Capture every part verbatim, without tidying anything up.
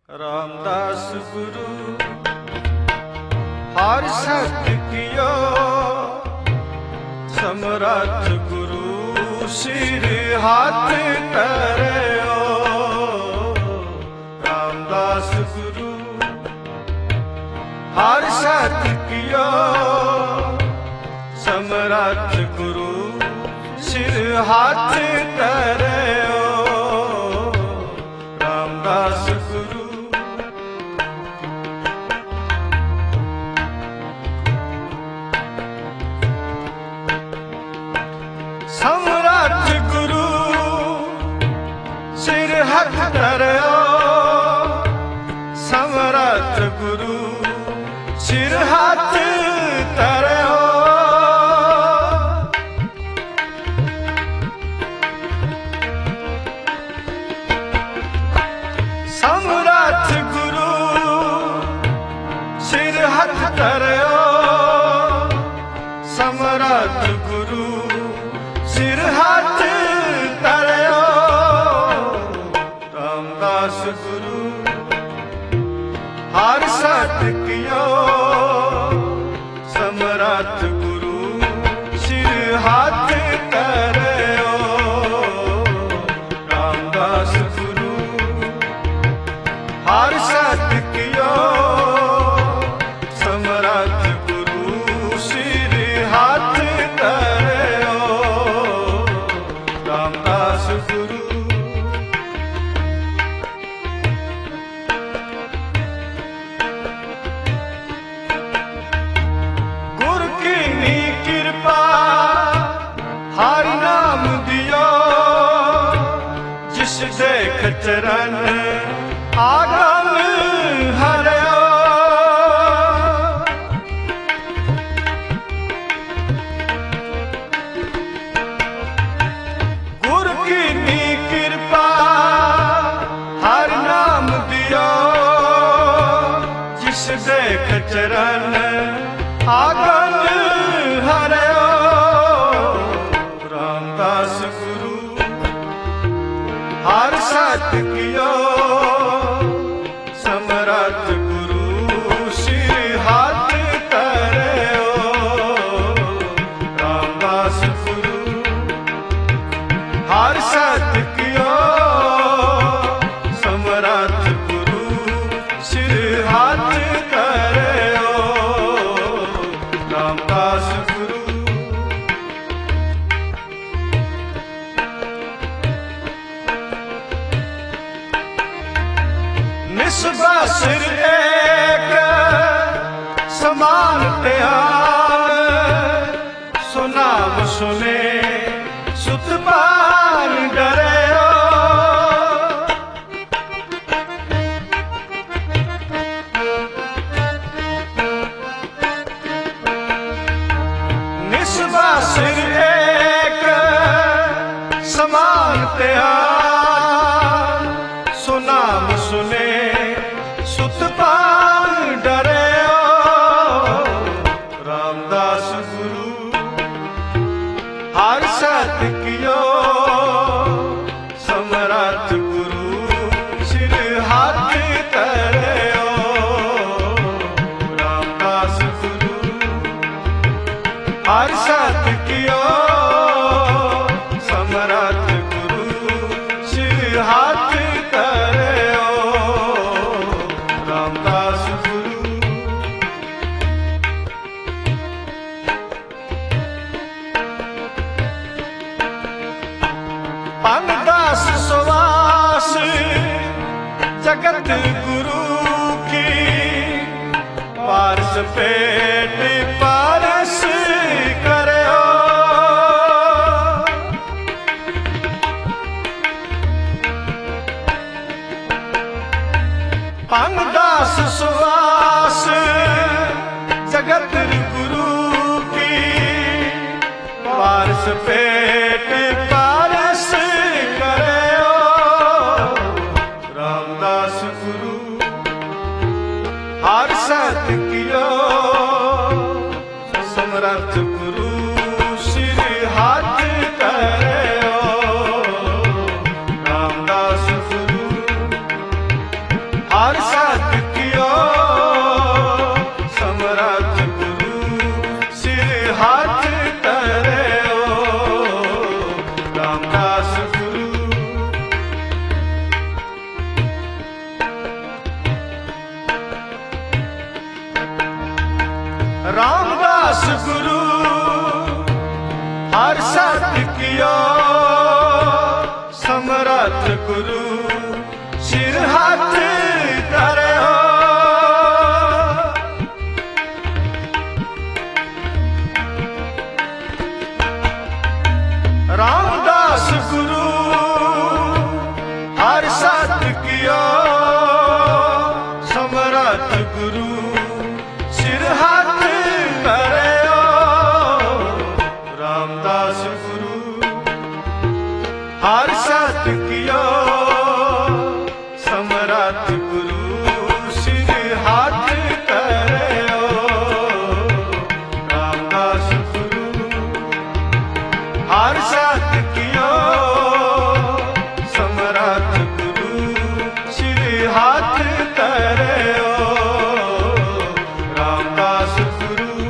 रामदास गुरु हर सत कियो, समरथ गुरु सिर हाथ धरियो। रामदास गुरु हर सत कियो, समरथ गुरु सिर हाथ धरियो। रामदास गुरु समरथ गुरु सिर हथ धरियो। समरथ गुरु सिर हाथ धरियो। समरथ गुरु सिर हथ धरियो। समरथ गुरु सिर हाथ धरियो। रामदास गुरु हर सत कियो, समरथ गुरु सिर हाथ धरियो। रामदास गुरु हर सत कियो, समरथ गुरु सिर हाथ धरियो। रामदास गुरु गुर की नी कृपा हर नाम दियो। जिस देख चरण आगम हरियो। गुर की नी कृपा हर नाम दियो। जिस देख चरण आगम हरियो। रामदास गुरु हर सत कियो, समरथ गुरु सिर हाथ धरियो। रामदास गुरु हर सत कियो, समरथ गुरु सिर हाथ धरियो। रामदास गुरु निस्बा सिर एक समान ध्यान। सुनाम सुने सुत पान डरियो। निस्बा सिर एक समान ध्यान। सुनाम सुने सुत पान डरियो। रामदास गुरु हर सत कियो, समरथ गुरु सिर हाथ धरियो। रामदास गुरु हर सत कियो, समरथ गुरु सिर हाथ धरियो। रामदास गुरु पानदास सुवास जगत गुरु की। पारस पेट पारस करो। पानदास सुवास जगत गुरु की। पारस पेट पारस करो। रामदास गुरु हर सत कियो, समरथ गुरु सिर हाथ धरियो। रामदास गुरु हर सत कियो समरथ गुरु सिर हाथ धरयो रामदास गुरु। रामदास गुरु हर सत कियो समरथ गुरु सिर हाथ धरयो। रामदास गुरु हर सत कियो समरथ गुरु सिर हाथ धरयो। रामदास गुरु हर सत कियो समरथ गुरु सिर हाथ धरयो। रामदास गुरु हर सत कियो समरथ गुरु सिर हाथ धरयो। रामदास गुरु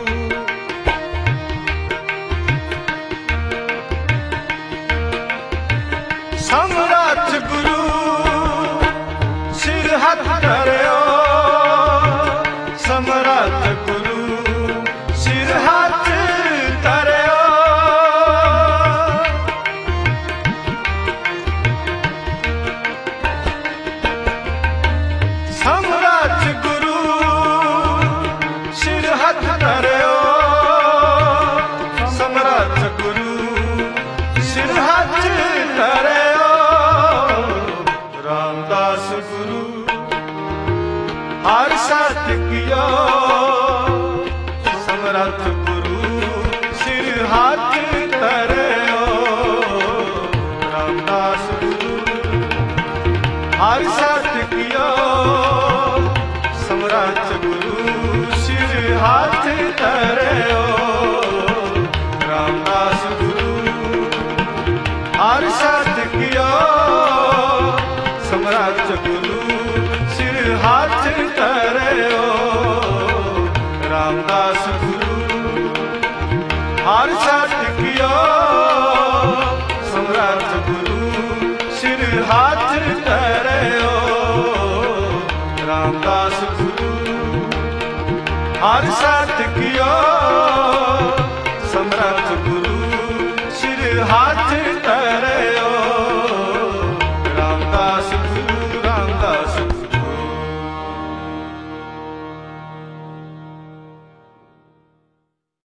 समरथ गुरु सिर हाथ धरयो। समरथ गुरु सिर हाथ धरयो। समरथ गुरु सिर हाथ धरयो। समरथ गुरु सिर हाथ धरयो। रामदास गुरु हर सत कियो समरथ गुरु सिर हाथ धरयो। रामदास गुरु हर सत कियो समरथ गुरु सिर हाथ धरयो। रामदास गुरु हर सत कियो समरथ गुरु सिर हाथ धरयो। रामदास गुरु हर सत कियो समरथ गुरु सिर हाथ धरयो। रामदास गुरु हर सत कियो